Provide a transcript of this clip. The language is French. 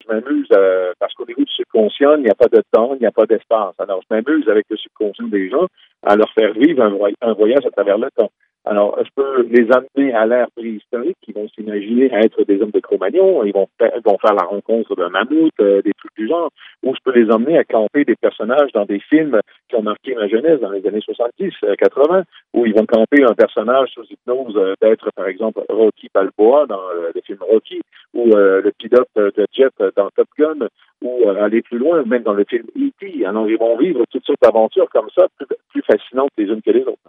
je m'amuse parce qu'au niveau du subconscient, il n'y a pas de temps, il n'y a pas d'espace. Alors, je m'amuse avec le subconscient des gens à leur faire vivre un voyage à travers le temps. Alors, je peux les amener à l'ère préhistorique, ils vont s'imaginer être des hommes de Cro-Magnon, ils vont faire la rencontre d'un mammouth, des trucs du genre, ou je peux les emmener à camper des personnages dans des films qui ont marqué ma jeunesse dans les années 70, 80, où ils vont camper un personnage sous hypnose d'être, par exemple, Rocky Balboa dans le film Rocky, ou le pilote de jet dans Top Gun, ou aller plus loin, même dans le film E.T. Alors, ils vont vivre toutes sortes d'aventures comme ça, plus fascinantes les unes que les autres.